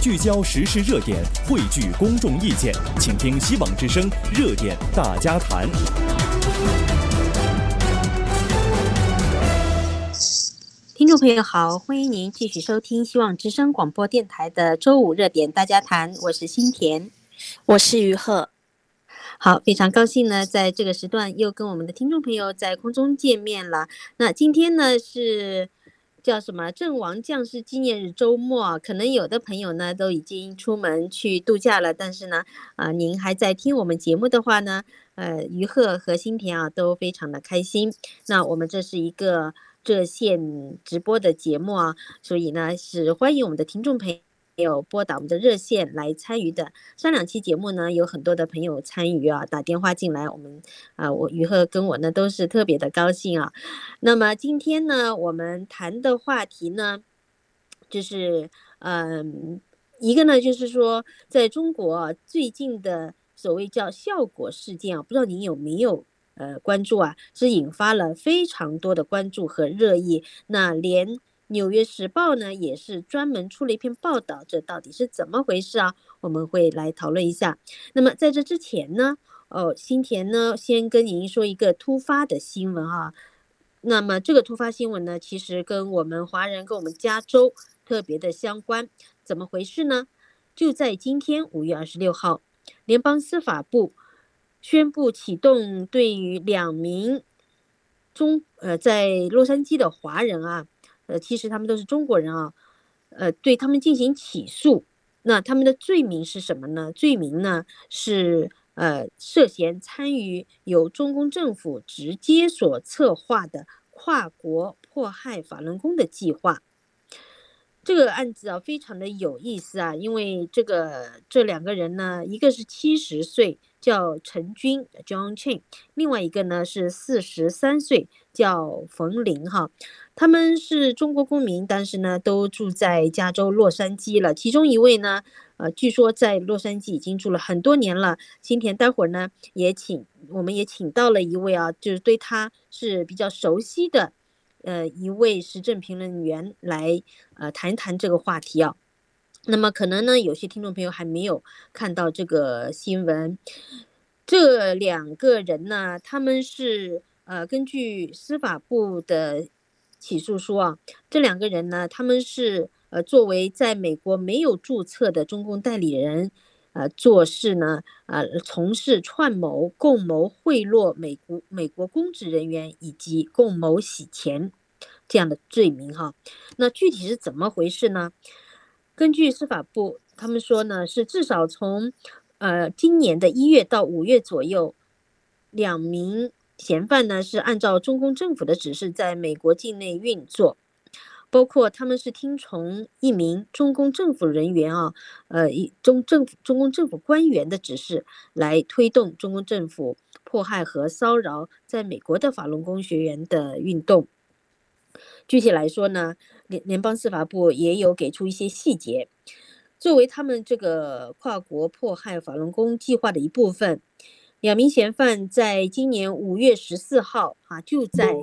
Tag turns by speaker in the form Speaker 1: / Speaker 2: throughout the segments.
Speaker 1: 聚焦时事热点，汇聚公众意见，请听希望之声热点大家谈。
Speaker 2: 听众朋友好，欢迎您继续收听希望之声广播电台的周五热点大家谈，我是新田，
Speaker 3: 我是于鹤。
Speaker 2: 好，非常高兴呢，在这个时段又跟我们的听众朋友在空中见面了。那今天呢是叫什么阵亡将士纪念日周末，可能有的朋友呢都已经出门去度假了，但是呢您还在听我们节目的话呢于鹤和新田啊都非常的开心。那我们这是一个热线直播的节目啊，所以呢是欢迎我们的听众朋友拨打我们的热线来参与的。上两期节目呢有很多的朋友参与啊，打电话进来，我们我于鹤跟我呢都是特别的高兴啊。那么今天呢我们谈的话题呢就是一个呢就是说在中国最近的所谓叫效果事件啊，不知道您有没有关注啊，是引发了非常多的关注和热议。那连纽约时报呢也是专门出了一篇报道，这到底是怎么回事啊？我们会来讨论一下。那么在这之前呢新田呢先跟您说一个突发的新闻啊。那么这个突发新闻呢其实跟我们华人跟我们加州特别的相关。怎么回事呢？就在今天5月26号，联邦司法部宣布启动对于2名在洛杉矶的华人啊其实他们都是中国人啊对他们进行起诉。那他们的罪名是什么呢？罪名呢是涉嫌参与由中共政府直接所策划的跨国迫害法轮功的计划。这个案子啊非常的有意思啊，因为这两个人呢，一个是70岁叫陈军 John Chen， 另外一个呢是43岁叫冯林哈。他们是中国公民，但是呢都住在加州洛杉矶了。其中一位呢据说在洛杉矶已经住了很多年了。新田待会儿呢我们也请到了一位啊，就是对他是比较熟悉的一位时政评论员来谈一谈这个话题啊。那么可能呢有些听众朋友还没有看到这个新闻。这两个人呢他们是根据司法部的起诉书啊，这两个人呢他们是作为在美国没有注册的中共代理人做事呢从事串谋共谋贿赂美国公职人员以及共谋洗钱这样的罪名哈。那具体是怎么回事呢？根据司法部他们说呢，是至少从今年的1月到5月左右，2名嫌犯呢是按照中共政府的指示在美国境内运作，包括他们是听从一名中共政府人员啊中共政府官员的指示来推动中共政府迫害和骚扰在美国的法轮功学员的运动。具体来说呢，联邦司法部也有给出一些细节。作为他们这个跨国迫害法轮功计划的一部分，2名嫌犯在今年5月14号就在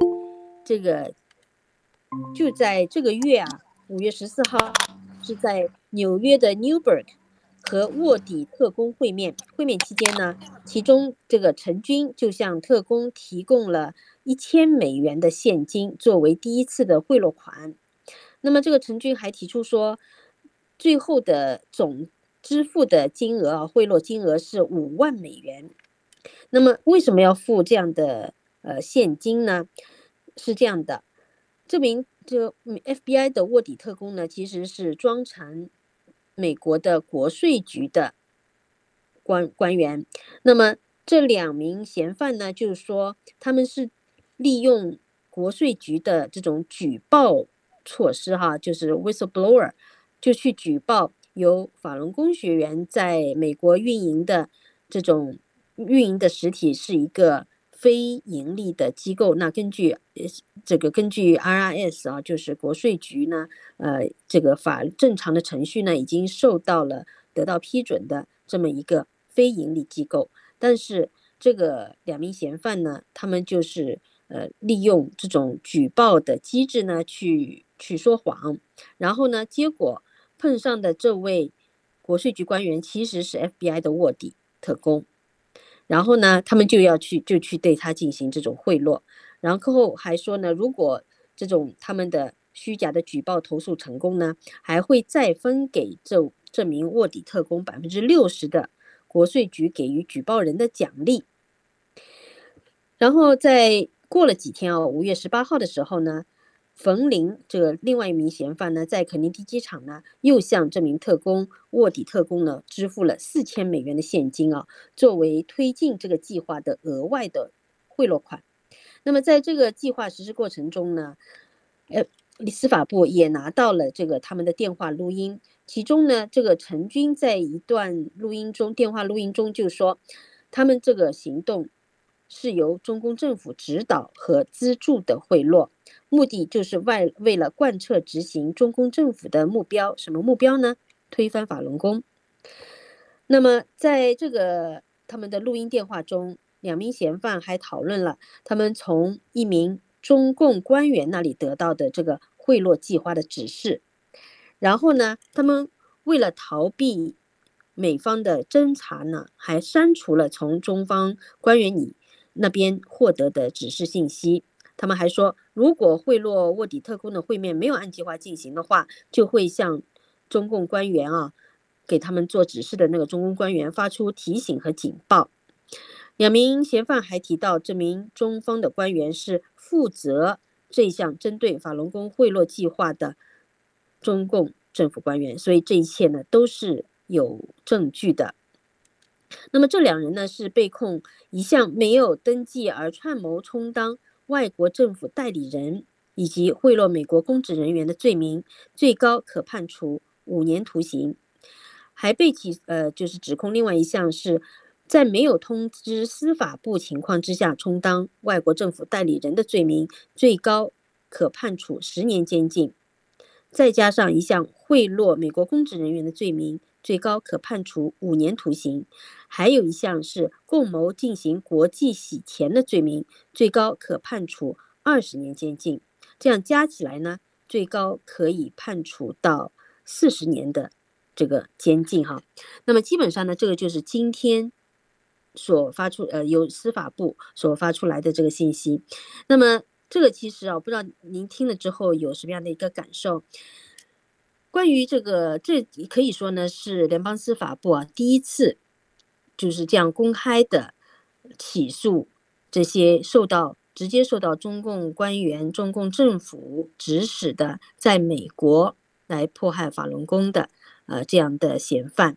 Speaker 2: 这个月5月14号是在纽约的 Newburgh 和卧底特工会面期间呢，其中这个陈军就向特工提供了$1000的现金作为第一次的贿赂款。那么这个陈军还提出说，最后的总支付的金额贿赂金额是$5万。那么为什么要付这样的现金呢？是这样的，这名FBI 的卧底特工呢，其实是装成美国的国税局的官员。那么这2名嫌犯呢，就是说他们是利用国税局的这种举报措施就是 whistleblower， 就去举报由法轮功学员在美国运营的实体是一个非盈利的机构。那根据 IRS 就是国税局呢这个正常的程序呢已经得到批准的这么一个非盈利机构。但是这个2名嫌犯呢，他们就是利用这种举报的机制呢去说谎，然后呢结果碰上的这位国税局官员其实是 FBI 的卧底特工，然后呢，他们就去对他进行这种贿赂，然后还说呢，如果这种他们的虚假的举报投诉成功呢，还会再分给这名卧底特工60%的国税局给予举报人的奖励。然后在过了几天5月18号的时候呢，冯林这个另外一名嫌犯呢，在肯尼迪机场呢，又向这名卧底特工呢，支付了$4000的现金作为推进这个计划的额外的贿赂款。那么在这个计划实施过程中呢，司法部也拿到了这个他们的电话录音，其中呢，这个陈军在一段电话录音中就说，他们这个行动是由中共政府指导和资助的贿赂，目的就是为了贯彻执行中共政府的目标。什么目标呢？推翻法轮功。那么在这个他们的录音电话中，2名嫌犯还讨论了他们从一名中共官员那里得到的这个贿赂计划的指示。然后呢，他们为了逃避美方的侦查呢，还删除了从中方官员那边获得的指示信息。他们还说，如果贿赂卧底特工的会面没有按计划进行的话，就会向中共官员给他们做指示的那个中共官员发出提醒和警报。2名嫌犯还提到，这名中方的官员是负责这项针对法轮功贿赂计划的中共政府官员，所以这一切呢都是有证据的。那么这2人呢是被控一项没有登记而串谋充当外国政府代理人以及贿赂美国公职人员的罪名，最高可判处5年徒刑。还被就是指控另外一项是在没有通知司法部情况之下充当外国政府代理人的罪名，最高可判处10年监禁。再加上一项贿赂美国公职人员的罪名，最高可判处5年徒刑。还有一项是共谋进行国际洗钱的罪名，最高可判处20年监禁。这样加起来呢，最高可以判处到40年的这个监禁那么基本上呢，这个就是今天所发出由司法部所发出来的这个信息。那么这个其实不知道您听了之后有什么样的一个感受？关于这可以说呢是联邦司法部第一次就是这样公开的起诉这些直接受到中共官员、中共政府指使的在美国来迫害法轮功的这样的嫌犯。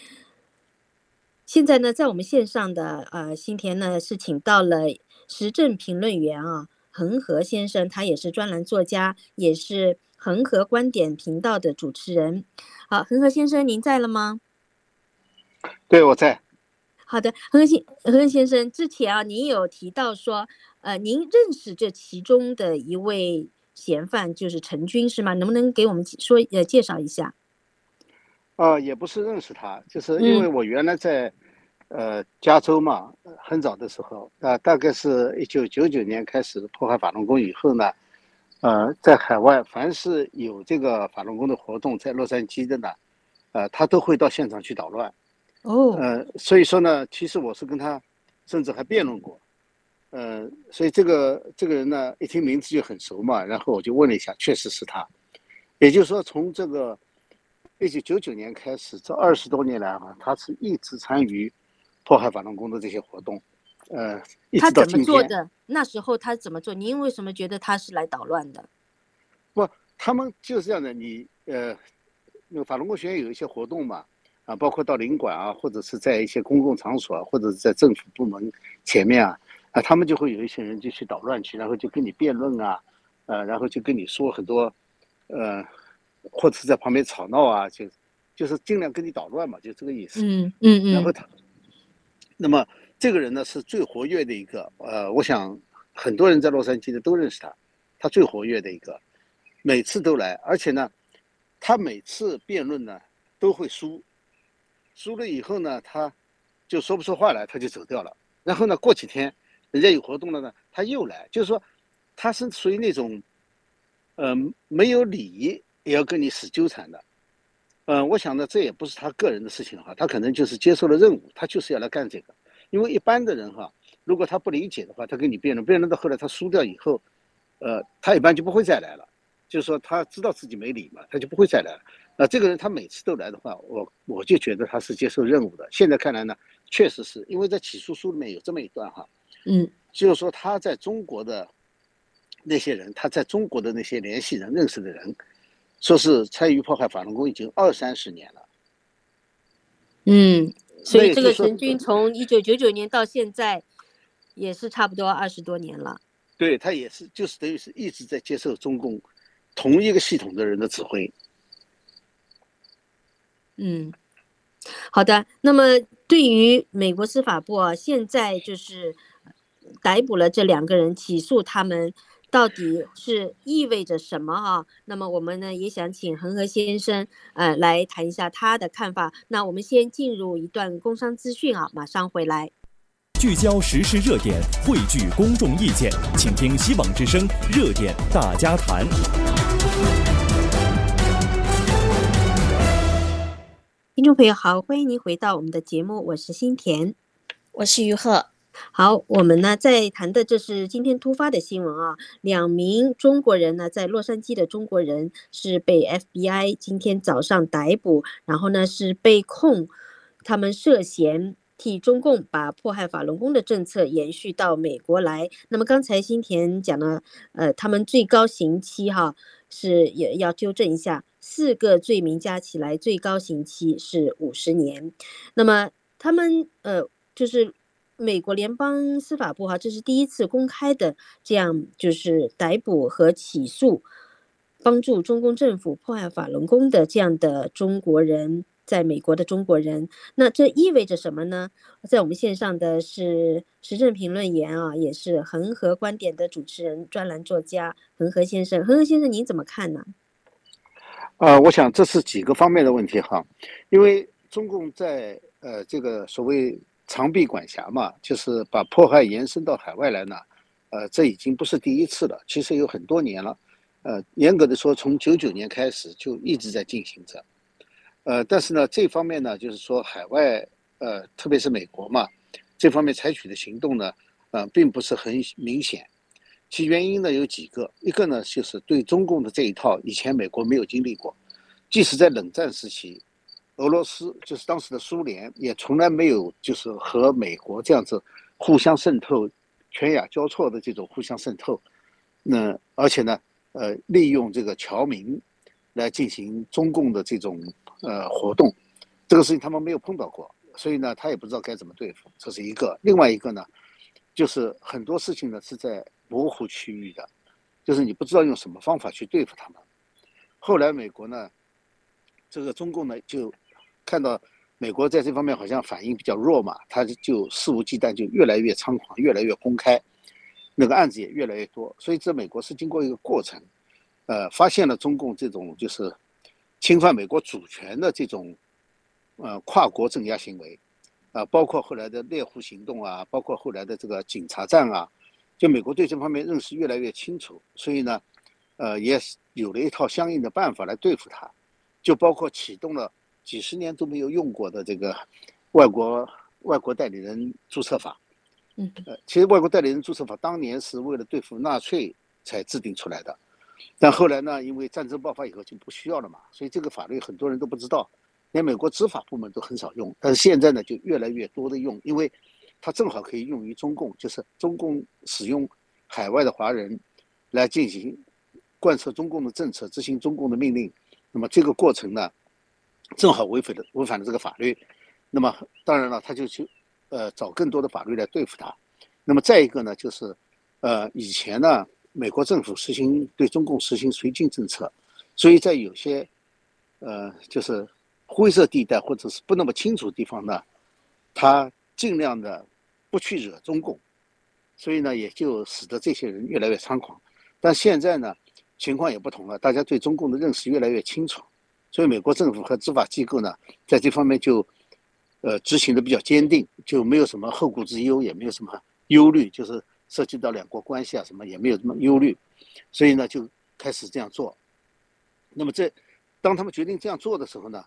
Speaker 2: 现在呢，在我们线上的新田呢是请到了时政评论员恒河先生，他也是专栏作家，也是恒河观点频道的主持人。好，恒河先生，您在了吗？
Speaker 3: 对，我在。
Speaker 2: 好的，恒河先生，之前您有提到说，您认识这其中的一位嫌犯，就是陈军，是吗？能不能给我们介绍一下？
Speaker 3: 也不是认识他，就是因为我原来在加州嘛，很早的时候大概是1999年开始迫害法轮功以后呢，在海外凡是有这个法轮功的活动在洛杉矶的呢，他都会到现场去捣乱。所以说呢，其实我是跟他甚至还辩论过。所以这个人呢，一听名字就很熟嘛，然后我就问了一下，确实是他。也就是说，从这个1999年开始，这20多年来他是一直参与迫害法轮功的这些活动，一直到今天。他怎么做
Speaker 2: 的？那时候他怎么做？您为什么觉得他是来捣乱的？
Speaker 3: 不，他们就是这样的。那个法轮功学院有一些活动嘛，包括到领馆或者是在一些公共场所或者是在政府部门前面他们就会有一些人就去捣乱去，然后就跟你辩论然后就跟你说很多或者是在旁边吵闹就是尽量跟你捣乱嘛，就这个意思。然后那么这个人呢是最活跃的一个，我想很多人在洛杉矶的都认识他，他最活跃的一个，每次都来，而且呢，他每次辩论呢都会输了以后呢，他就说不出话来，他就走掉了。然后呢，过几天人家有活动了呢，他又来，就是说他是属于那种没有理也要跟你死纠缠的。 我想呢，这也不是他个人的事情哈，他可能就是接受了任务，他就是要来干这个。因为一般的人哈，如果他不理解的话，他跟你辩论，辩论到后来他输掉以后，他一般就不会再来了。就是说他知道自己没理嘛，他就不会再来了。这个人他每次都来的话，我就觉得他是接受任务的。现在看来呢，确实是因为在起诉书里面有这么一段哈，就是说他在中国的那些人，他在中国的那些联系人认识的人，说是参与破坏法轮功已经20-30年了。
Speaker 2: 所以这个陈军从1999年到现在，也是差不多20多年了。
Speaker 3: 对，他也是，就是等于是一直在接受中共同一个系统的人的指挥。
Speaker 2: 好的。那么对于美国司法部啊，现在就是逮捕了这2个人，起诉他们，到底是意味着什么啊？那么我们呢也想请恒河先生来谈一下他的看法。那我们先进入一段工商资讯啊，马上回来。
Speaker 1: 聚焦时事热点，汇聚公众意见，请听希望之声热点大家谈。
Speaker 2: 听众朋友好，欢迎您回到我们的节目，我是新田，
Speaker 4: 我是于鹤。
Speaker 2: 好，我们呢在谈的这是今天突发的新闻啊，2名中国人呢，在洛杉矶的中国人是被 FBI 今天早上逮捕，然后呢是被控他们涉嫌替中共把迫害法轮功的政策延续到美国来。那么刚才新田讲了，他们最高刑期是也要纠正一下，4个罪名加起来最高刑期是50年。那么他们就是美国联邦司法部这是第一次公开的这样就是逮捕和起诉帮助中共政府迫害法轮功的这样的中国人，在美国的中国人。那这意味着什么呢？在我们线上的是时政评论员也是恒河观点的主持人、专栏作家恒河先生。恒河先生，您怎么看呢？
Speaker 3: 我想这是几个方面的问题哈，因为中共在这个所谓长臂管辖嘛，就是把迫害延伸到海外来呢，这已经不是第一次了，其实有很多年了，严格的说，从99年开始就一直在进行着，但是呢，这方面呢，就是说海外特别是美国嘛，这方面采取的行动呢，并不是很明显，其原因呢有几个，一个呢就是对中共的这一套，以前美国没有经历过，即使在冷战时期。俄罗斯就是当时的苏联，也从来没有就是和美国这样子互相渗透、犬牙交错的这种互相渗透。那而且呢，利用这个侨民来进行中共的这种活动，这个事情他们没有碰到过，所以呢，他也不知道该怎么对付，这是一个。另外一个呢，就是很多事情呢是在模糊区域的，就是你不知道用什么方法去对付他们。后来美国呢，这个中共呢就看到美国在这方面好像反应比较弱嘛，他就肆无忌惮，就越来越猖狂，越来越公开，那个案子也越来越多。所以这美国是经过一个过程，发现了中共这种就是侵犯美国主权的这种跨国镇压行为，包括后来的猎户行动啊，包括后来的这个警察战啊，就美国对这方面认识越来越清楚，所以呢，也有了一套相应的办法来对付它，就包括启动了几十年都没有用过的这个外国代理人注册法。其实外国代理人注册法当年是为了对付纳粹才制定出来的，但后来呢，因为战争爆发以后就不需要了嘛，所以这个法律很多人都不知道，连美国执法部门都很少用。但是现在呢，就越来越多的用，因为它正好可以用于中共，就是中共使用海外的华人来进行贯彻中共的政策，执行中共的命令。那么这个过程呢，正好违反了这个法律，那么当然了，他就去找更多的法律来对付他。那么再一个呢，就是以前呢，美国政府对中共实行绥靖政策，所以在有些就是灰色地带或者是不那么清楚的地方呢，他尽量的不去惹中共，所以呢，也就使得这些人越来越猖狂。但现在呢，情况也不同了，大家对中共的认识越来越清楚。所以美国政府和执法机构呢，在这方面就执行的比较坚定，就没有什么后顾之忧，也没有什么忧虑，就是涉及到两国关系啊什么也没有什么忧虑，所以呢就开始这样做。那么当他们决定这样做的时候呢，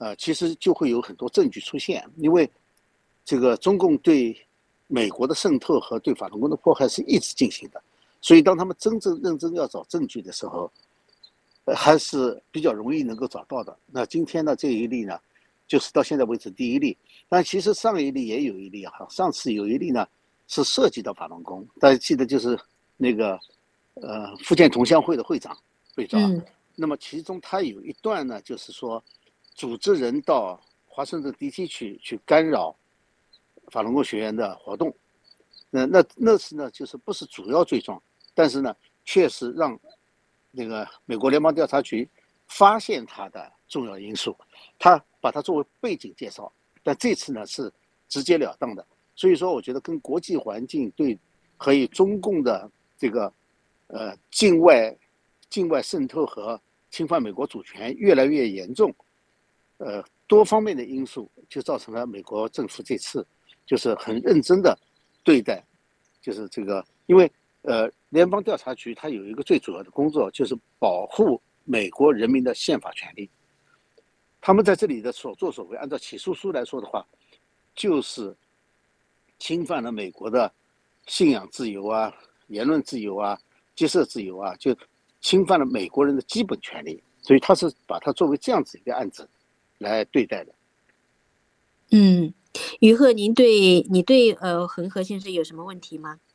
Speaker 3: 其实就会有很多证据出现，因为这个中共对美国的渗透和对法轮功的迫害是一直进行的，所以当他们真正认真要找证据的时候，还是比较容易能够找到的。那今天呢，这一例呢，就是到现在为止第一例，但其实上一例也有一例哈，上次有一例呢是涉及到法轮功，大家记得就是那个福建同乡会的会长被抓，那么其中他有一段呢，就是说组织人到华盛顿 DC 去干扰法轮功学员的活动，那是呢就是不是主要罪状，但是呢确实让那个美国联邦调查局发现他的重要因素，他把它作为背景介绍，但这次呢是直截了当的，所以说我觉得跟国际环境对和以中共的这个境外渗透和侵犯美国主权越来越严重，多方面的因素就造成了美国政府这次就是很认真的对待，就是这个，因为联邦调查局它有一个最主要的工作，就是保护美国人民的宪法权利。他们在这里的所作所为，按照起诉书来说的话，就是侵犯了美国的信仰自由啊、言论自由啊、结社自由啊，就侵犯了美国人的基本权利。所以他是把它作为这样子一个案子来对待的。
Speaker 2: 于鹤，你对恒河先生有什么问题吗？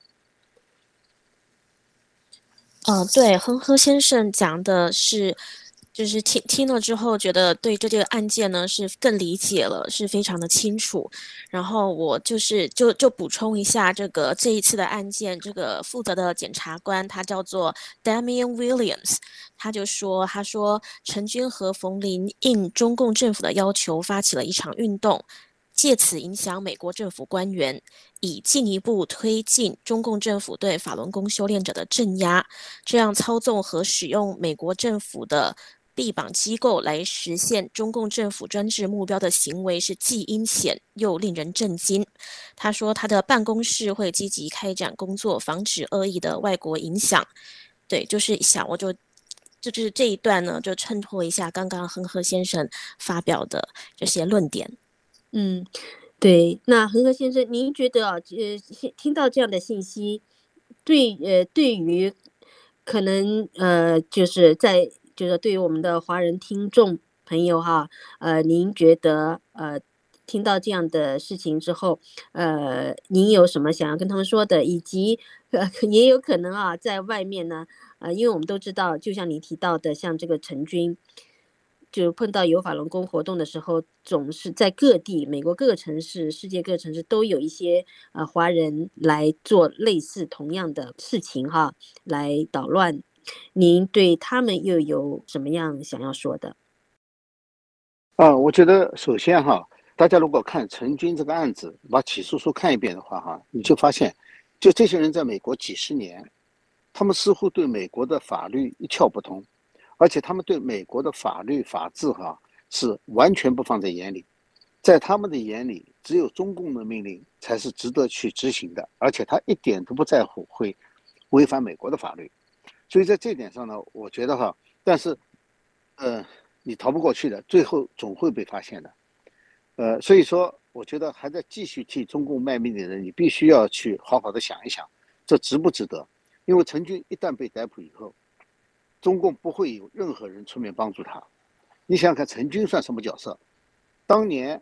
Speaker 4: 对，恒河先生讲的是，就是听了之后，觉得对这个案件呢是更理解了，是非常的清楚。然后我就补充一下，这一次的案件，这个负责的检察官他叫做 Damian Williams， 他说陈军和冯林应中共政府的要求发起了一场运动，借此影响美国政府官员，以进一步推进中共政府对法轮功修炼者的镇压，这样操纵和使用美国政府的臂膀机构来实现中共政府专制目标的行为是既阴险又令人震惊。他说他的办公室会积极开展工作，防止恶意的外国影响。对，就是就是这一段呢，就衬托一下刚刚恒河先生发表的这些论点。
Speaker 2: 对，那恒河先生，您觉得听到这样的信息，对于可能就是对于我们的华人听众朋友哈，您觉得听到这样的事情之后，您有什么想要跟他们说的，以及也有可能啊，在外面呢，因为我们都知道，就像你提到的，像这个陈军。就碰到有法轮功活动的时候，总是在各地，美国各个城市、世界各个城市都有一些华人来做类似同样的事情哈，来捣乱。您对他们又有什么样想要说的？
Speaker 3: 我觉得首先哈，大家如果看陈军这个案子，把起诉书看一遍的话哈，你就发现，就这些人在美国几十年，他们似乎对美国的法律一窍不通。而且他们对美国的法律法治是完全不放在眼里，在他们的眼里，只有中共的命令才是值得去执行的，而且他一点都不在乎会违反美国的法律。所以在这点上呢，我觉得但是你逃不过去的，最后总会被发现的。所以说我觉得还在继续替中共卖命的人，你必须要去好好的想一想，这值不值得？因为陈军一旦被逮捕以后，中共不会有任何人出面帮助他。你想想看，陈军算什么角色？当年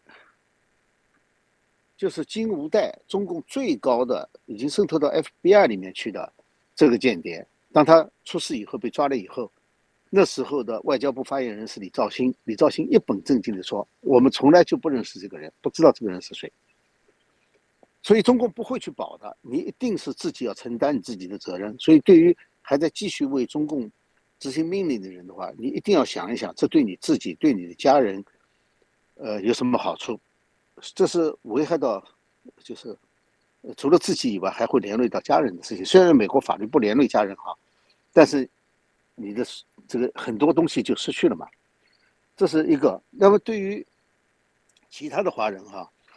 Speaker 3: 就是金无代，中共最高的，已经渗透到 FBI 里面去的这个间谍。当他出事以后被抓了以后，那时候的外交部发言人是李肇星，李肇星一本正经地说：“我们从来就不认识这个人，不知道这个人是谁。”所以中共不会去保的，你一定是自己要承担你自己的责任。所以对于还在继续为中共执行命令的人的话，你一定要想一想，这对你自己、对你的家人，有什么好处？这是危害到，就是除了自己以外，还会连累到家人的事情。虽然美国法律不连累家人但是你的这个很多东西就失去了嘛。这是一个。那么对于其他的华人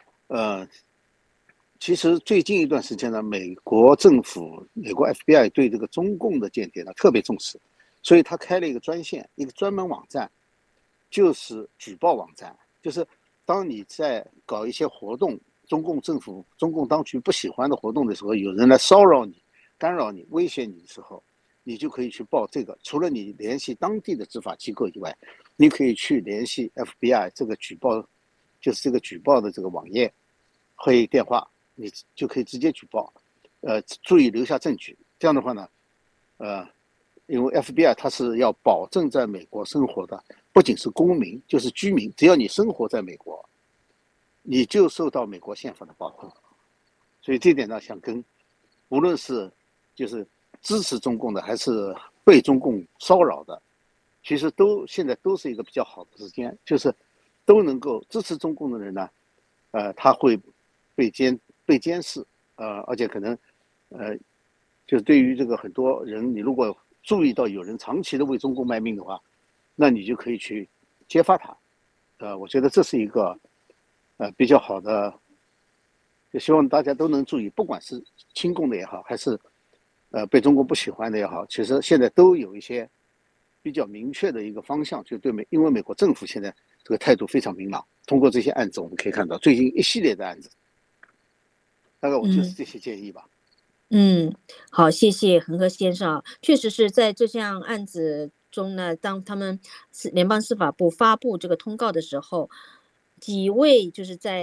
Speaker 3: 其实最近一段时间呢，美国政府、美国 FBI 对这个中共的间谍呢特别重视，所以他开了一个专线，一个专门网站， 就是举报网站，就是当你在搞一些活动，中共政府、中共当局不喜欢的活动的时候，有人来骚扰你、干扰你、威胁你的时候，你就可以去报这个。除了你联系当地的执法机构以外，你可以去联系 FBI 这个举报，就是这个举报的这个网页和电话，你就可以直接举报。注意留下证据。这样的话呢，因为 FBI 它是要保证在美国生活的，不仅是公民，就是居民，只要你生活在美国，你就受到美国宪法的保护。所以这点呢，想跟无论是就是支持中共的，还是被中共骚扰的，其实现在都是一个比较好的时间，就是都能够支持中共的人呢，他会被监视，而且可能就是对于这个很多人，你如果注意到有人长期的为中共卖命的话，那你就可以去揭发他。我觉得这是一个比较好的，就希望大家都能注意，不管是亲共的也好，还是被中国不喜欢的也好，其实现在都有一些比较明确的一个方向，就因为美国政府现在这个态度非常明朗。通过这些案子，我们可以看到最近一系列的案子，大概我就是这些建议吧。
Speaker 2: 好，谢谢恒河先生。确实是在这项案子中呢，当他们联邦司法部发布这个通告的时候，几位就是在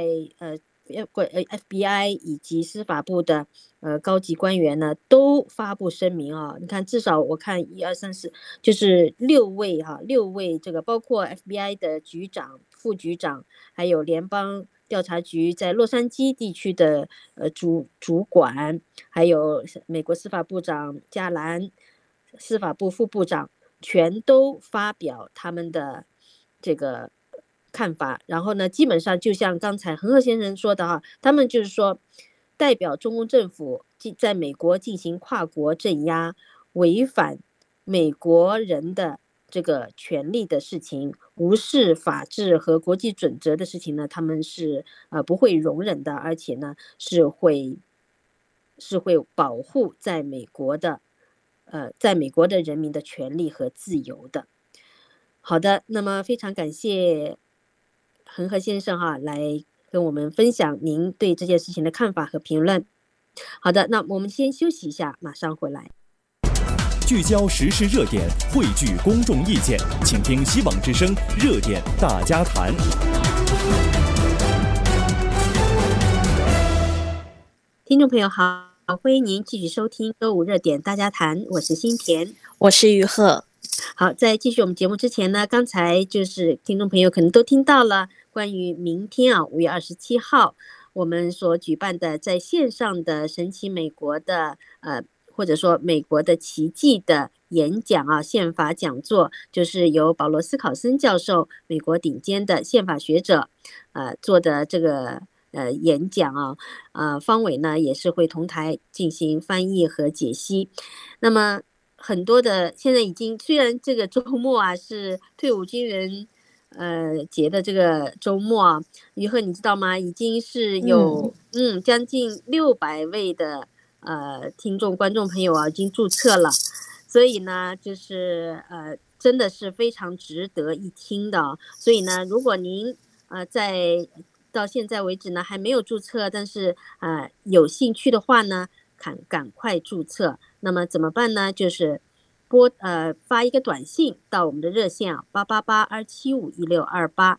Speaker 2: FBI 以及司法部的高级官员呢，都发布声明啊。你看，至少我看1、2、3、4，就是6位这个包括 FBI 的局长、副局长，还有联邦调查局在洛杉矶地区的主管，还有美国司法部长加兰、司法部副部长，全都发表他们的这个看法。然后呢，基本上就像刚才恒河先生说的他们就是说代表中共政府在美国进行跨国镇压，违反美国人的这个权利的事情，无视法治和国际准则的事情呢，他们是不会容忍的，而且呢是会保护在美国的人民的权利和自由的。好的，那么非常感谢恒河先生来跟我们分享您对这件事情的看法和评论。好的，那我们先休息一下，马上回来。
Speaker 1: 聚焦时事热点，汇聚公众意见，请听希望之声热点大家谈。
Speaker 2: 听众朋友好，欢迎您继续收听周五热点大家谈，我是新田，
Speaker 4: 我是于鹤。
Speaker 2: 好，在继续我们节目之前呢，刚才就是听众朋友可能都听到了关于明天5月27号我们所举办的在线上的神奇美国的或者说美国的奇迹的演讲宪法讲座，就是由保罗斯考森教授，美国顶尖的宪法学者做的这个演讲方伟呢也是会同台进行翻译和解析。那么很多的现在已经，虽然这个周末是退伍军人节的这个周末于鹤你知道吗？已经是有将近600位的听众观众朋友已经注册了，所以呢就是真的是非常值得一听的。所以呢，如果您到现在为止呢还没有注册，但是有兴趣的话呢，赶快注册。那么怎么办呢？就是发一个短信到我们的热线888-275-1628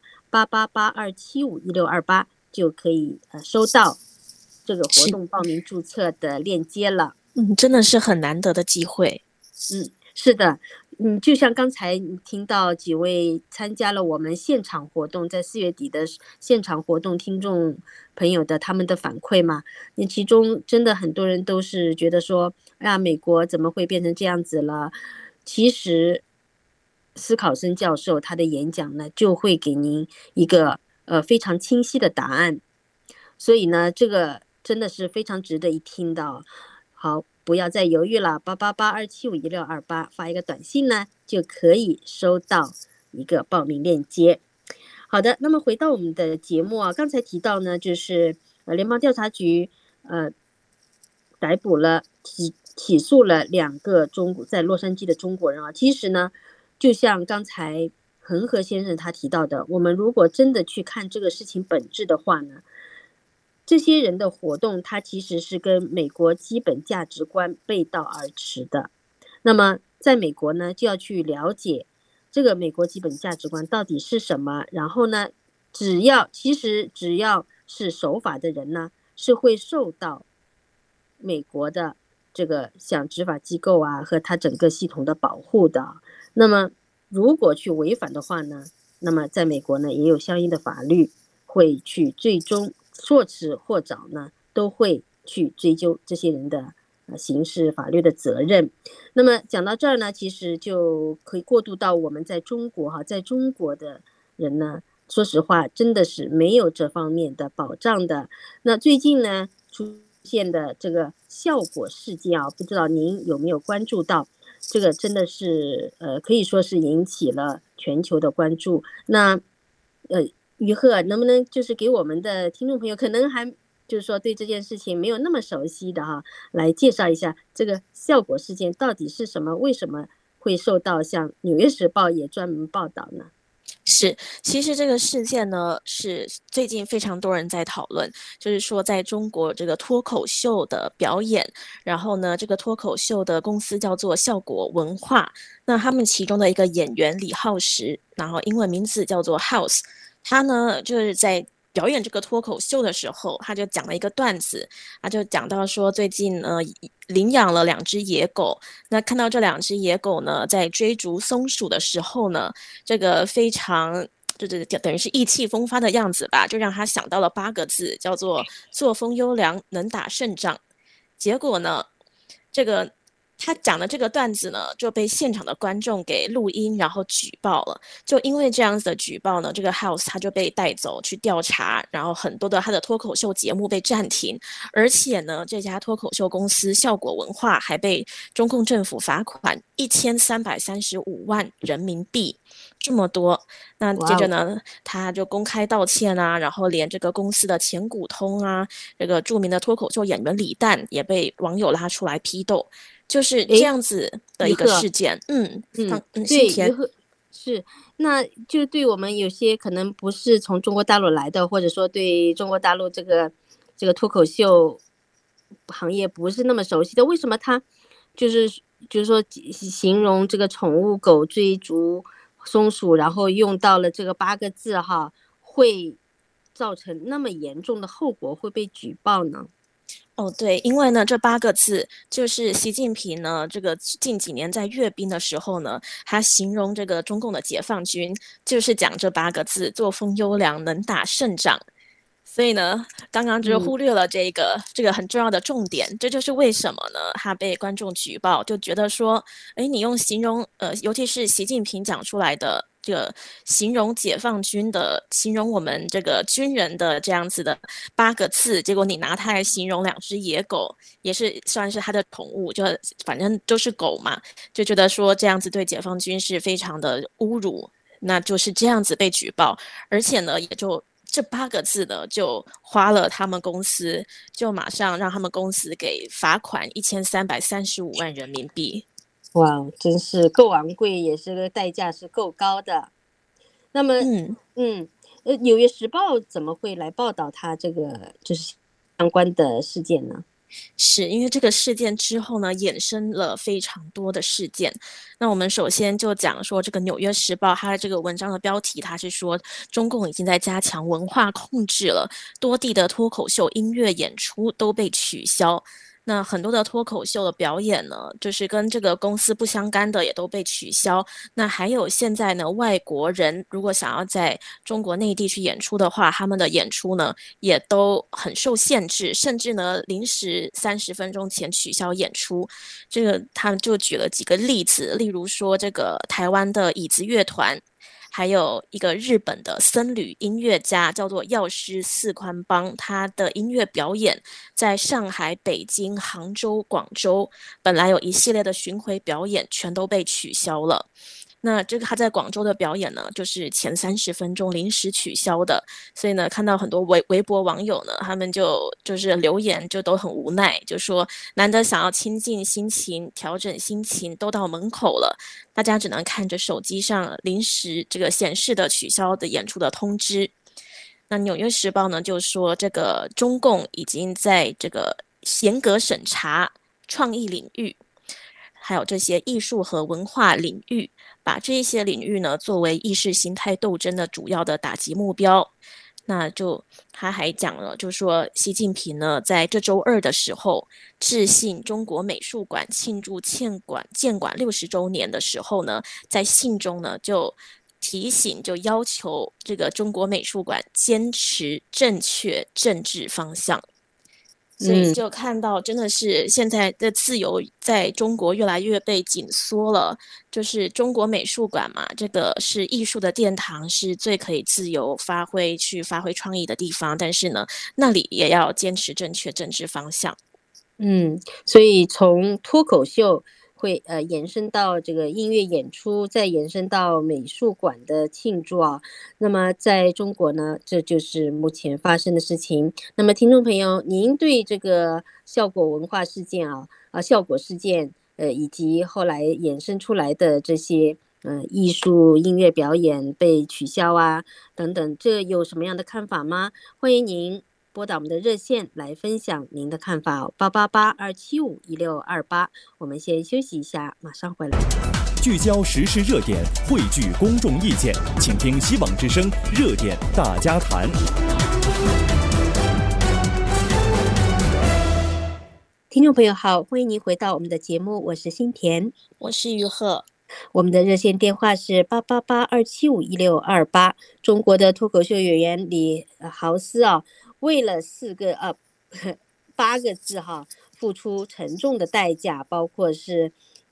Speaker 2: 888-275-1628，就可以收到这个活动报名注册的链接了。
Speaker 4: 真的是很难得的机会。
Speaker 2: 是的。就像刚才你听到几位参加了我们现场活动，在4月底的现场活动听众朋友的他们的反馈嘛，那其中真的很多人都是觉得说，美国怎么会变成这样子了？其实斯考森教授他的演讲呢，就会给您一个非常清晰的答案，所以呢，这个真的是非常值得一听的。好，不要再犹豫了，888-275-1628发一个短信呢，就可以收到一个报名链接。好的，那么回到我们的节目刚才提到呢，就是联邦调查局逮捕了起诉了2个在洛杉矶的中国人其实呢，就像刚才恒河先生他提到的，我们如果真的去看这个事情本质的话呢，这些人的活动它其实是跟美国基本价值观背道而驰的。那么在美国呢，就要去了解这个美国基本价值观到底是什么，然后呢，只要是守法的人呢，是会受到美国的这个像执法机构啊和他整个系统的保护的。那么如果去违反的话呢，那么在美国呢也有相应的法律会去最终或迟或早呢都会去追究这些人的刑事法律的责任。那么讲到这儿呢，其实就可以过渡到我们在中国在中国的人呢，说实话真的是没有这方面的保障的。那最近呢出现的这个效果事件不知道您有没有关注到，这个真的是可以说是引起了全球的关注。那于鹤能不能就是给我们的听众朋友可能还就是说对这件事情没有那么熟悉的来介绍一下这个效果事件到底是什么，为什么会受到像《纽约时报》也专门报道呢？
Speaker 4: 是，其实这个事件呢，是最近非常多人在讨论，就是说在中国这个脱口秀的表演，然后呢，这个脱口秀的公司叫做效果文化，那他们其中的一个演员李浩石，然后英文名字叫做 House， 他呢就是在表演这个脱口秀的时候，他就讲了一个段子，他就讲到说最近领养了2只野狗，那看到这2只野狗呢在追逐松鼠的时候呢，这个非常就是等于是意气风发的样子吧，就让他想到了8个字，叫做作风优良，能打胜仗。结果呢，这个他讲的这个段子呢，就被现场的观众给录音，然后举报了。就因为这样子的举报呢，这个 House 他就被带走去调查，然后很多的他的脱口秀节目被暂停，而且呢，这家脱口秀公司效果文化还被中共政府罚款1335万人民币，这么多。那接着呢，他就公开道歉啊，然后连这个公司的前股东啊，这个著名的脱口秀演员李诞也被网友拉出来批斗。就是这样子的一个事件。
Speaker 2: 对，是，那就对我们有些可能不是从中国大陆来的，或者说对中国大陆这个脱口秀行业不是那么熟悉的，为什么他就是说形容这个宠物狗追逐松鼠，然后用到了这个8个字会造成那么严重的后果，会被举报呢？
Speaker 4: 对，因为呢，这8个字就是习近平呢，这个近几年在阅兵的时候呢，他形容这个中共的解放军就是讲这8个字：作风优良，能打胜仗。所以呢，刚刚就是忽略了这个很重要的重点，这就是为什么呢，他被观众举报，就觉得说，你用形容尤其是习近平讲出来的这个形容解放军的、形容我们这个军人的这样子的8个字，结果你拿它来形容2只野狗，也是算是他的宠物，就反正都是狗嘛，就觉得说这样子对解放军是非常的侮辱，那就是这样子被举报，而且呢，也就这8个字呢，就花了他们公司，就马上让他们公司给罚款1335万人民币。
Speaker 2: 哇，真是够昂贵，也是个代价是够高的。那么，纽约时报怎么会来报道他这个就是相关的事件呢？
Speaker 4: 是因为这个事件之后呢，衍生了非常多的事件。那我们首先就讲说，这个《纽约时报》它的这个文章的标题，它是说中共已经在加强文化控制了，多地的脱口秀音乐演出都被取消。那很多的脱口秀的表演呢，就是跟这个公司不相干的也都被取消。那还有现在呢，外国人如果想要在中国内地去演出的话，他们的演出呢也都很受限制，甚至呢临时30分钟前取消演出。这个他们就举了几个例子，例如说这个台湾的椅子乐团，还有一个日本的僧侣音乐家叫做药师寺宽邦，他的音乐表演在上海、北京、杭州、广州本来有一系列的巡回表演全都被取消了。 那这个他在广州的表演呢，就是前30分钟临时取消的，所以呢，看到很多微博网友呢，他们就是留言就都很无奈，就说难得想要亲近心情、调整心情，都到门口了，大家只能看着手机上临时这个显示的取消的演出的通知。那《纽约时报》呢就说，这个中共已经在这个严格审查创意领域，还有这些艺术和文化领域，把这些领域呢作为意识形态斗争的主要的打击目标。那就他还讲了，就说习近平呢在这周2的时候致信中国美术馆庆祝建馆60周年的时候呢，在信中呢就提醒，就要求这个中国美术馆坚持正确政治方向。所以就看到真的是现在的自由在中国越来越被紧缩了，就是中国美术馆嘛，这个是艺术的殿堂，是最可以自由发挥创意的地方，但是呢那里也要坚持正确政治方向。
Speaker 2: 所以从脱口秀会延伸到这个音乐演出，再延伸到美术馆的庆祝啊。那么在中国呢，这就是目前发生的事情。那么听众朋友，您对这个效果文化事件效果事件以及后来衍生出来的这些艺术音乐表演被取消啊等等，这有什么样的看法吗？欢迎您拨打我们的热线来分享您的看法，888-275-1628。我们先休息一下，马上回来。
Speaker 1: 聚焦时事热点，汇聚公众意见，请听希望之声热点大家谈。
Speaker 2: 听众朋友好，欢迎您回到我们的节目，我是新田，
Speaker 4: 我是于鹤。
Speaker 2: 我们的热线电话是888-275-1628。中国的脱口秀演员李豪斯为了8个字付出沉重的代价，包括是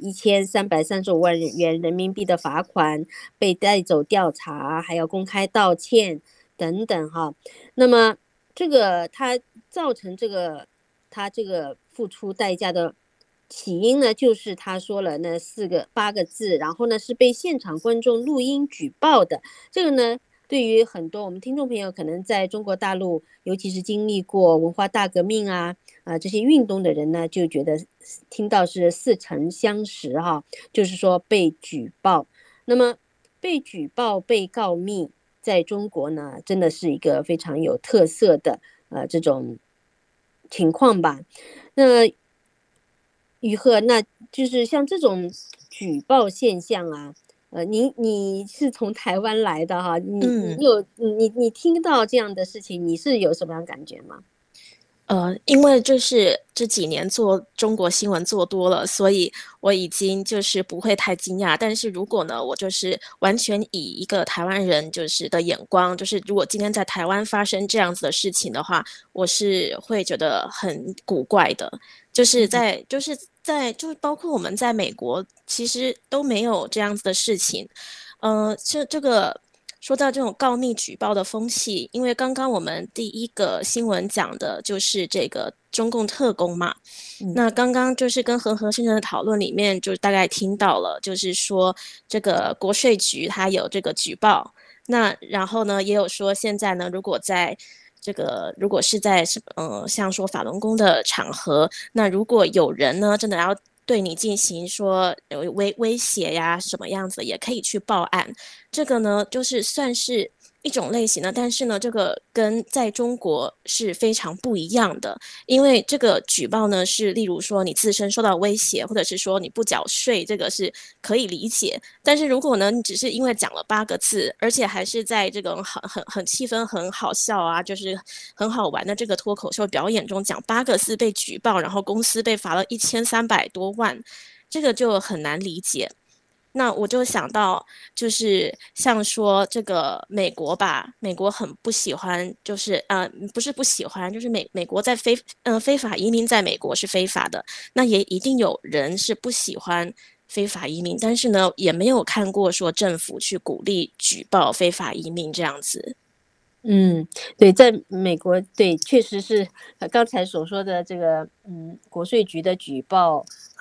Speaker 2: 1335万元人民币的罚款，被带走调查，还要公开道歉等等那么这个他造成他这个付出代价的起因呢，就是他说了那8个字，然后呢是被现场观众录音举报的。这个呢对于很多我们听众朋友可能在中国大陆，尤其是经历过文化大革命这些运动的人呢，就觉得听到是似曾相识就是说被举报。那么被举报被告密在中国呢真的是一个非常有特色的这种情况吧。那于鹤，那就是像这种举报现象你是从台湾来的你听到这样的事情，你是有什么样的感觉吗？
Speaker 4: 因为就是这几年做中国新闻做多了，所以我已经就是不会太惊讶。但是如果呢，我就是完全以一个台湾人就是的眼光，就是如果今天在台湾发生这样子的事情的话，我是会觉得很古怪的。就是包括我们在美国，其实都没有这样子的事情。这个。说到这种告密举报的风气，因为刚刚我们第一个新闻讲的就是这个中共特工嘛，那刚刚就是跟和先生的讨论里面就大概听到了，就是说这个国税局它有这个举报，那然后呢也有说现在呢如果是在像说法轮功的场合，那如果有人呢真的要对你进行说威胁呀什么样子，也可以去报案。这个呢就是算是一种类型的，但是呢这个跟在中国是非常不一样的。因为这个举报呢是例如说你自身受到威胁，或者是说你不缴税，这个是可以理解。但是如果呢你只是因为讲了8个字，而且还是在这个很气氛很好笑就是很好玩的这个脱口秀表演中讲8个字被举报，然后公司被罚了1300多万，这个就很难理解。那我就想到就是像说这个美国吧，美国很不喜欢，就是不是不喜欢，就是美国在非法移民在美国是非法的，那也一定有人是不喜欢非法移民，但是呢也没有看过说政府去鼓励举报非法移民这样子。
Speaker 2: 对，在美国，对，确实是刚才所说的这个国税局的举报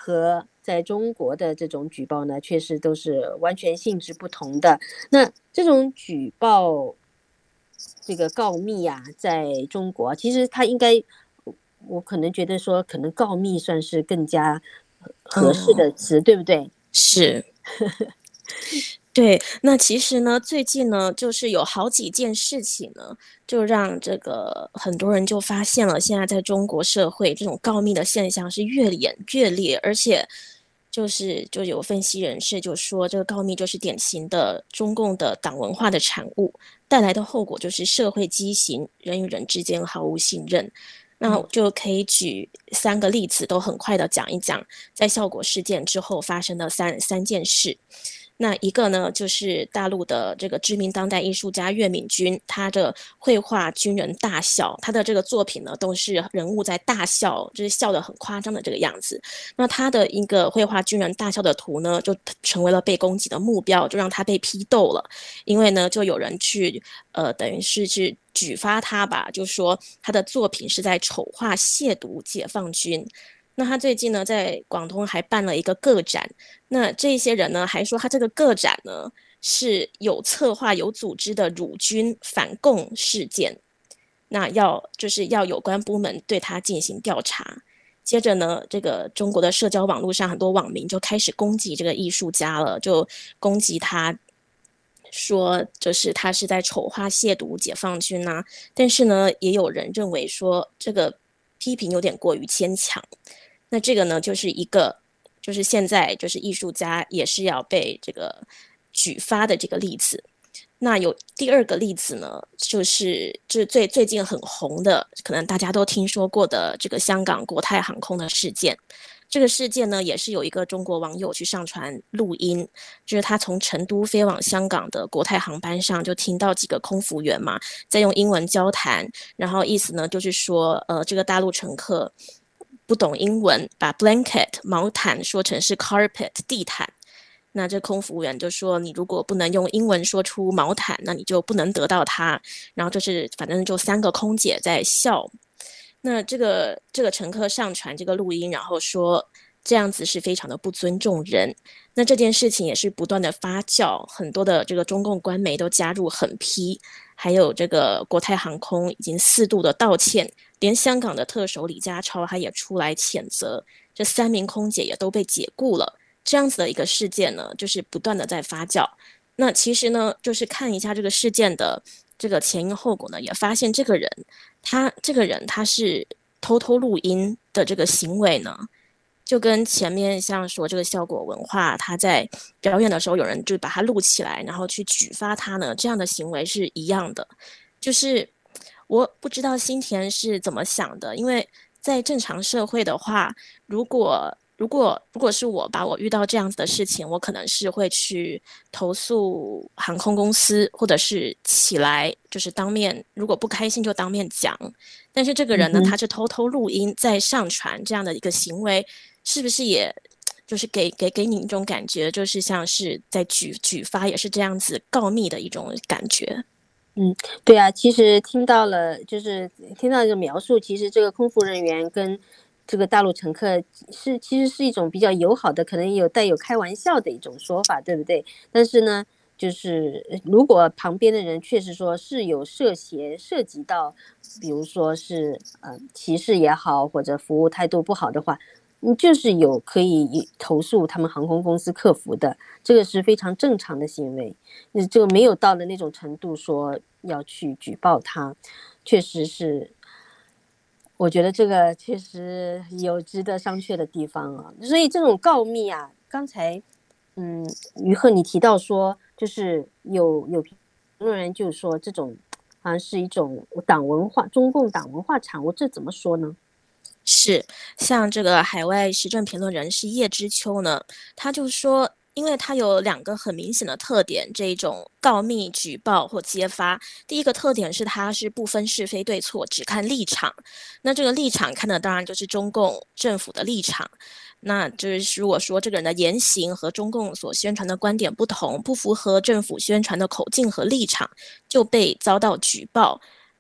Speaker 2: 和在中国的这种举报呢，确实都是完全性质不同的。那这种举报这个告密啊，在中国其实它应该，我可能觉得说，可能告密算是更加合适的词，对不对？
Speaker 4: 是。对，那其实呢，最近呢，就是有好几件事情呢，就让这个很多人就发现了，现在在中国社会这种告密的现象是越演越烈，而且就有分析人士就说，这个告密就是典型的中共的党文化的产物，带来的后果就是社会畸形，人与人之间毫无信任。那我就可以举3个例子，都很快的讲一讲，在效果事件之后发生的三件事。那一个呢，就是大陆的这个知名当代艺术家岳敏君，他的绘画军人大笑，他的这个作品呢都是人物在大笑，就是笑得很夸张的这个样子。那他的一个绘画军人大笑的图呢，就成为了被攻击的目标，就让他被批斗了。因为呢，就有人去等于是去举发他吧，就说他的作品是在丑化亵渎解放军。那他最近呢，在广东还办了一个个展，那这些人呢，还说他这个个展呢是有策划、有组织的辱军反共事件，那就是要有关部门对他进行调查。接着呢，这个中国的社交网络上很多网民就开始攻击这个艺术家了，就攻击他，说就是他是在丑化亵渎解放军啊。但是呢，也有人认为说这个批评有点过于牵强。那这个呢，就是一个，就是现在就是艺术家也是要被这个举发的这个例子。那有第2个例子呢，就是最近很红的，可能大家都听说过的这个香港国泰航空的事件。这个事件呢，也是有一个中国网友去上传录音，就是他从成都飞往香港的国泰航班上，就听到几个空服员嘛，在用英文交谈，然后意思呢就是说，这个大陆乘客不懂英文，把 blanket 毛毯说成是 carpet 地毯。那这空服员就说，你如果不能用英文说出毛毯，那你就不能得到它。然后就是反正就3个空姐在笑。那这个乘客上传这个录音，然后说这样子是非常的不尊重人。那这件事情也是不断的发酵，很多的这个中共官媒都加入狠批，还有这个国泰航空已经4度的道歉，连香港的特首李家超他也出来谴责，这3名空姐也都被解雇了。这样子的一个事件呢，就是不断的在发酵。那其实呢，就是看一下这个事件的这个前因后果呢，也发现这个人他是偷偷录音的这个行为呢，就跟前面像说这个效果文化，他在表演的时候有人就把他录起来，然后去举发他呢，这样的行为是一样的。就是我不知道新田是怎么想的，因为在正常社会的话，如果是我吧，我遇到这样子的事情，我可能是会去投诉航空公司，或者是起来就是当面，如果不开心就当面讲。但是这个人呢，他是偷偷录音再上传，这样的一个行为，是不是也就是给你一种感觉，就是像是在举发，也是这样子告密的一种感觉？
Speaker 2: 对啊，其实听到这个描述，其实这个空服人员跟这个大陆乘客其实是一种比较友好的，可能带有开玩笑的一种说法，对不对？但是呢，就是如果旁边的人确实说是有涉及到，比如说是歧视也好，或者服务态度不好的话，你就是可以投诉他们航空公司客服的，这个是非常正常的行为。这个没有到了那种程度说要去举报他，确实是。我觉得这个确实有值得商榷的地方啊，所以这种告密啊，刚才于鹤你提到说，就是有评论人就说这种好像是一种党文化，中共党文化产物，这怎么说呢？
Speaker 4: 是，像这个海外时政评论人士叶知秋呢，他就说，因为它有2个很明显的特点，这一种告密、举报或揭发。第一个特点是它是不分是非对错，只看立场。那这个立场看的当然就是中共政府的立场。那就是如果说这个人的言行和中共所宣传的观点不同，不符合政府宣传的口径和立场，就被遭到举报。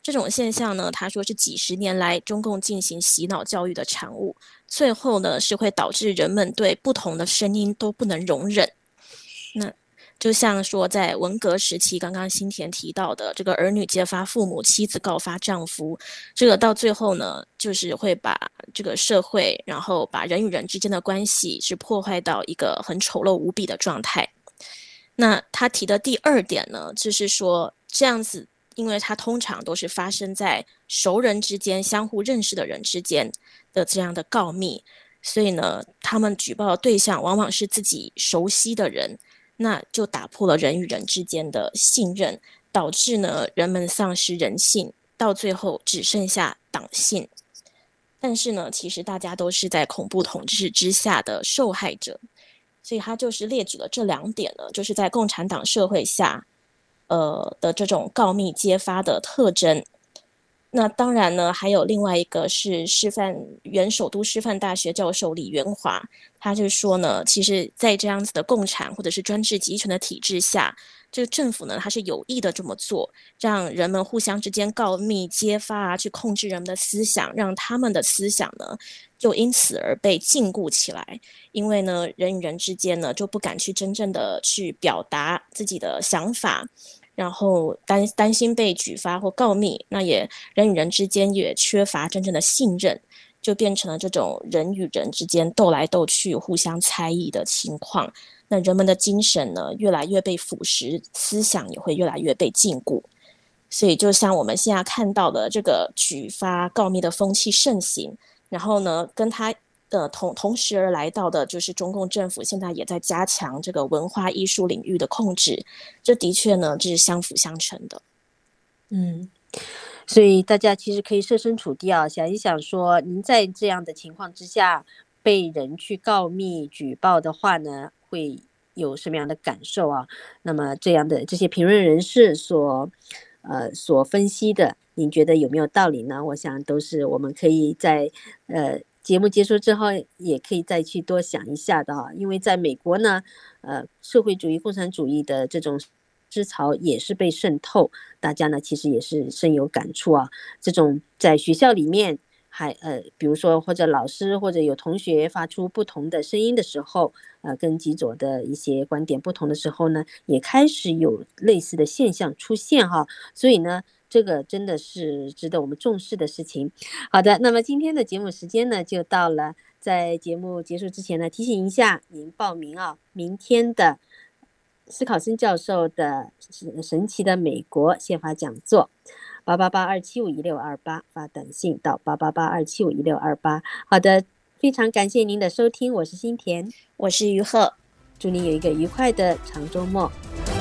Speaker 4: 这种现象呢，他说是几十年来中共进行洗脑教育的产物，最后呢是会导致人们对不同的声音都不能容忍。那就像说在文革时期，刚刚新田提到的这个儿女揭发父母，妻子告发丈夫，这个到最后呢，就是会把这个社会，然后把人与人之间的关系是破坏到一个很丑陋无比的状态。那他提的第二点呢，就是说这样子，因为它通常都是发生在熟人之间、相互认识的人之间的这样的告密，所以呢，他们举报的对象往往是自己熟悉的人，那就打破了人与人之间的信任，导致呢人们丧失人性，到最后只剩下党性。但是呢，其实大家都是在恐怖统治之下的受害者，所以他就是列举了这2点呢，就是在共产党社会下的这种告密揭发的特征。那当然呢，还有另外一个是原首都师范大学教授李元华，他就说呢，其实在这样子的共产或者是专制集权的体制下，这个政府呢，他是有意的这么做，让人们互相之间告密揭发啊，去控制人们的思想，让他们的思想呢就因此而被禁锢起来。因为呢，人与人之间呢就不敢去真正的去表达自己的想法，然后担心被举发或告密，那也人与人之间也缺乏真正的信任，就变成了这种人与人之间斗来斗去、互相猜疑的情况。那人们的精神呢，越来越被腐蚀，思想也会越来越被禁锢。所以就像我们现在看到的这个举发告密的风气盛行，然后呢，跟它同时而来到的就是中共政府现在也在加强这个文化艺术领域的控制，这的确呢，这是相辅相成的。
Speaker 2: 所以大家其实可以设身处地啊，想一想说，您在这样的情况之下被人去告密举报的话呢，会有什么样的感受啊？那么这样的这些评论人士所分析的，您觉得有没有道理呢？我想都是我们可以在节目结束之后也可以再去多想一下的因为在美国呢，社会主义、共产主义的这种思潮也是被渗透，大家呢其实也是深有感触啊。这种在学校里面比如说或者老师或者有同学发出不同的声音的时候，跟极左的一些观点不同的时候呢，也开始有类似的现象出现所以呢，这个真的是值得我们重视的事情。好的，那么今天的节目时间呢就到了，在节目结束之前呢，提醒一下您报名明天的斯考森教授的神奇的美国宪法讲座，888-275-1628，发短信到888-275-1628。好的，非常感谢您的收听，我是新田，
Speaker 4: 我是于鹤，
Speaker 2: 祝您有一个愉快的长周末。